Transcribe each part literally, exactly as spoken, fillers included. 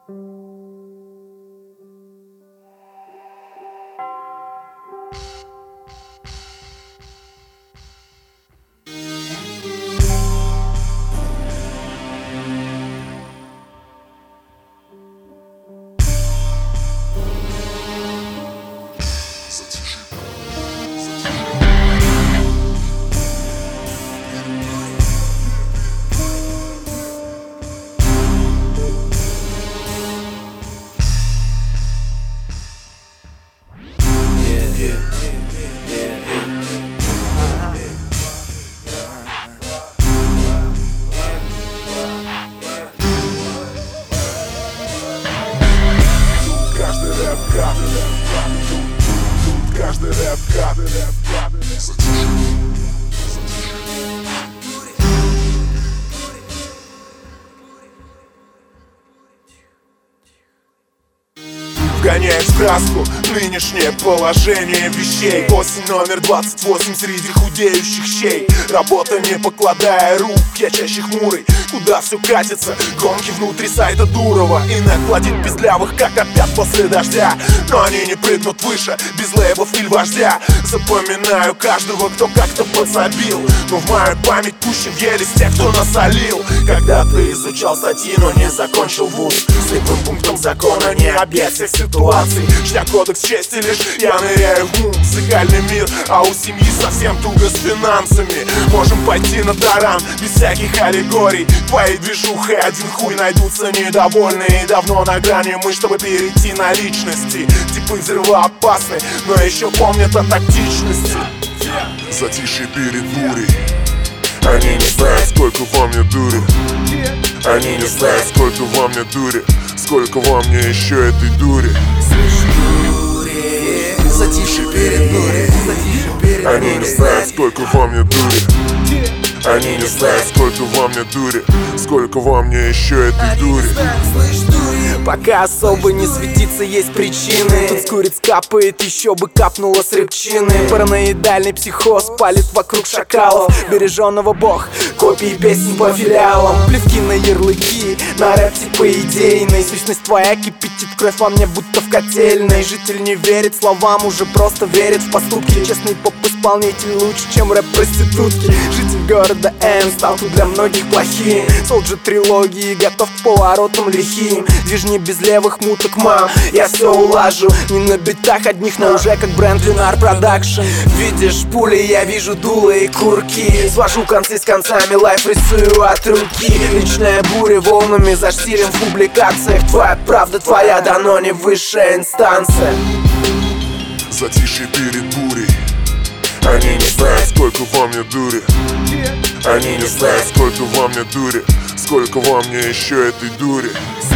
Каждый рэп гад, рэп гад, вгоняет в краску нынешнее положение вещей. Осень номер двадцать восемь среди худеющих щей. Работа не покладая рук, я чаще хмурый. Куда все катится? Гонки внутри сайта Дурова. И накладит пиздлявых, как опять после дождя. Но они не прыгнут выше, без лейблов или вождя. Запоминаю каждого, кто как-то подсобил. Но в мою память пуще въелись те, кто насолил. Когда ты изучал статьи, но не закончил вуз, слепым пунктом закона не объять всех ситуаций. Чтя кодекс чести лишь, я ныряю в музыкальный мир. А у семьи совсем туго с финансами. Можем пойти на таран, без всяких аллегорий. Твоей движухой один хуй найдутся недовольные. И давно на грани мы, чтобы перейти на личности. Типы взрывоопасны, но еще помнят о тактичности. Затишье перед бурей. Они не знают, сколько во мне дури. Они не знают, сколько во мне дури. Сколько во мне еще этой дури. Затишье перед бурей. Они не знают, сколько во мне дури. Они не знают, сколько во мне дури. Сколько во мне еще этой дури. Пока особо не светится, есть причины. Тут с куриц капает, еще бы капнуло с рыбчины. Параноидальный психоз палит вокруг шакалов. Береженного бог, копии песен по филиалам. Плевки на ярлыки, на рэп типа идейный. Сущность твоя кипятит кровь во мне, будто в котельной. Житель не верит словам, уже просто верит в поступки. Честный поп-исполнитель лучше, чем рэп-проститутки. Житель города М стал тут для многих плохим. Солджи трилогии, готов к поворотам лихим. Движни без левых муток, мам, я все улажу. Не на битах одних, но уже как бренд Lunar Production. Видишь пули, я вижу дуло и курки. Свожу концы с концами, лайф рисую от руки. Личная буря волнами заштилем в публикациях. Твоя правда твоя, да но не высшая инстанция. Затишье перед бурей. Они не знают, сколько во мне дури. Они не знают, сколько во мне дури. Сколько во мне еще этой дури.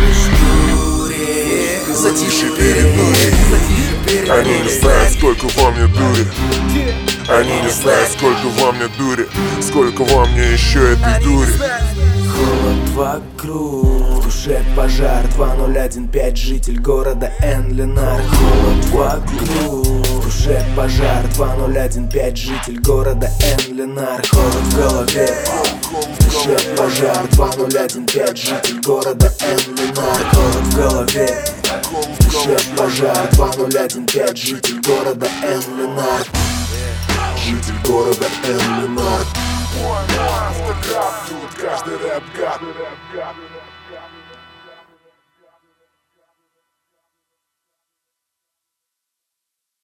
Затишье перед бурей. Они не знают, сколько во мне дури. Они не знают, сколько во мне дури. Сколько во мне еще этой дури. Холод вокруг, в душе пожар. Два ноль один пять, житель города Н, Ленар. Холод вокруг, в душе пожар. Два ноль один пять, житель города Н, Ленар. Холод в голове, в душе пожар. Два ноль один пять, житель города Н, Ленар. Холод в голове, в душе пожар. Два ноль один пять, житель города Н, Ленар. Житель города Н, Ленар. Мой автограф, тут каждый рэп гад.